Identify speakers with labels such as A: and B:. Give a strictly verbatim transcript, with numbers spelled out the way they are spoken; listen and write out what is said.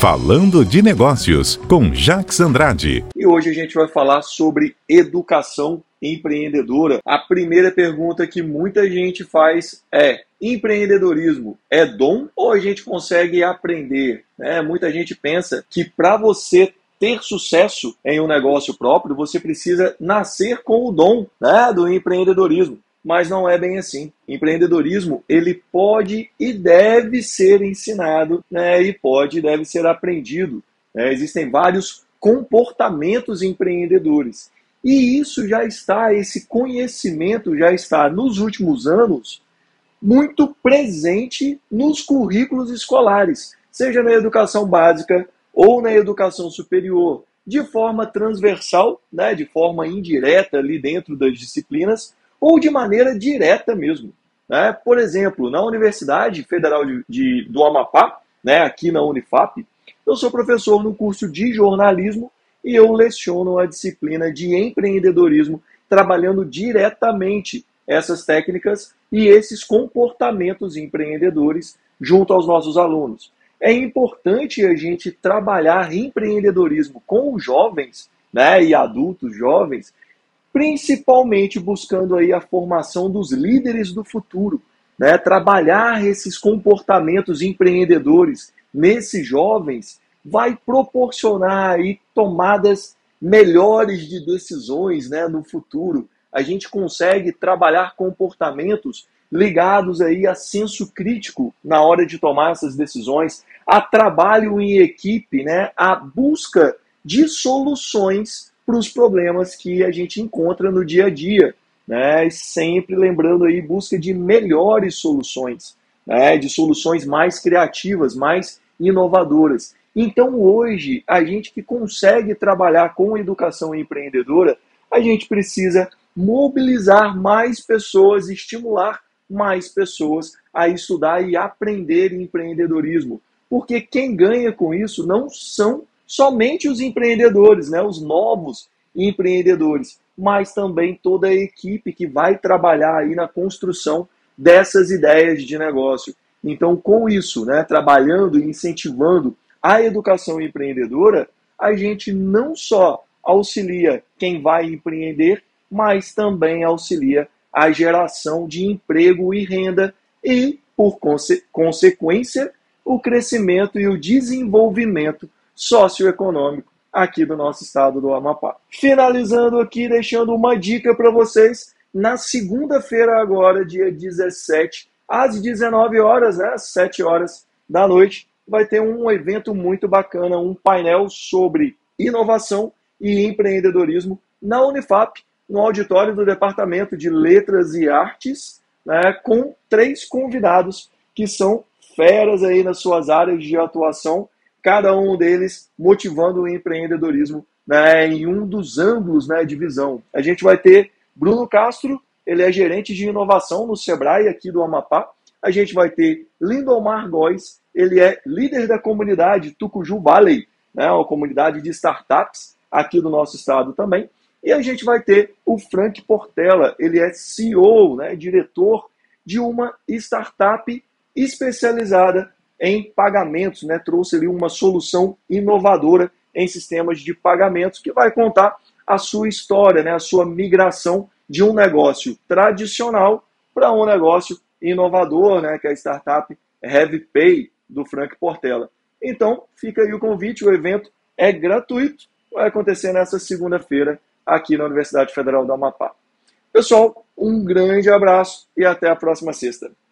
A: Falando de Negócios, com Jacques Andrade.
B: E hoje a gente vai falar sobre educação empreendedora. A primeira pergunta que muita gente faz é: empreendedorismo é dom ou a gente consegue aprender? É, muita gente pensa que para você ter sucesso em um negócio próprio, você precisa nascer com o dom, né, do empreendedorismo. Mas não é bem assim. Empreendedorismo, ele pode e deve ser ensinado, né, e pode e deve ser aprendido. Né? Existem vários comportamentos empreendedores. E isso já está, esse conhecimento já está, nos últimos anos, muito presente nos currículos escolares, seja na educação básica ou na educação superior, de forma transversal, né, de forma indireta ali dentro das disciplinas, ou de maneira direta mesmo. Né? Por exemplo, na Universidade Federal de, de, do Amapá, né, aqui na Unifap, eu sou professor no curso de jornalismo e eu leciono a disciplina de empreendedorismo, trabalhando diretamente essas técnicas e esses comportamentos empreendedores junto aos nossos alunos. É importante a gente trabalhar empreendedorismo com os jovens, né, e adultos jovens, principalmente buscando aí a formação dos líderes do futuro, né? Trabalhar esses comportamentos empreendedores nesses jovens vai proporcionar aí tomadas melhores de decisões, né, no futuro. A gente consegue trabalhar comportamentos ligados aí a senso crítico na hora de tomar essas decisões, a trabalho em equipe, né, a busca de soluções para os problemas que a gente encontra no dia a dia, né? Sempre lembrando aí, busca de melhores soluções, né? De soluções mais criativas, mais inovadoras. Então hoje, a gente que consegue trabalhar com educação empreendedora, a gente precisa mobilizar mais pessoas, estimular mais pessoas a estudar e aprender empreendedorismo. Porque quem ganha com isso não são somente os empreendedores, né, os novos empreendedores, mas também toda a equipe que vai trabalhar aí na construção dessas ideias de negócio. Então, com isso, né, trabalhando e incentivando a educação empreendedora, a gente não só auxilia quem vai empreender, mas também auxilia a geração de emprego e renda e, por conse- consequência, o crescimento e o desenvolvimento socioeconômico aqui do nosso estado do Amapá. Finalizando aqui, deixando uma dica para vocês, na segunda-feira agora, dia dezessete, às dezenove horas, né, às sete horas da noite, vai ter um evento muito bacana, um painel sobre inovação e empreendedorismo na Unifap, no auditório do Departamento de Letras e Artes, né, com três convidados que são feras aí nas suas áreas de atuação, cada um deles motivando o empreendedorismo, né, em um dos ângulos, né, de visão. A gente vai ter Bruno Castro, ele é gerente de inovação no Sebrae aqui do Amapá. A gente vai ter Lindomar Góes, ele é líder da comunidade Tucuju Valley, né, uma comunidade de startups aqui do nosso estado também. E a gente vai ter o Frank Portela, ele é C E O, né, diretor de uma startup especializada em pagamentos, né? Trouxe ali uma solução inovadora em sistemas de pagamentos que vai contar a sua história, né? A sua migração de um negócio tradicional para um negócio inovador, né? Que é a startup HeavyPay do Frank Portela. Então, fica aí o convite, o evento é gratuito, vai acontecer nessa segunda-feira aqui na Universidade Federal do Amapá. Pessoal, um grande abraço e até a próxima sexta.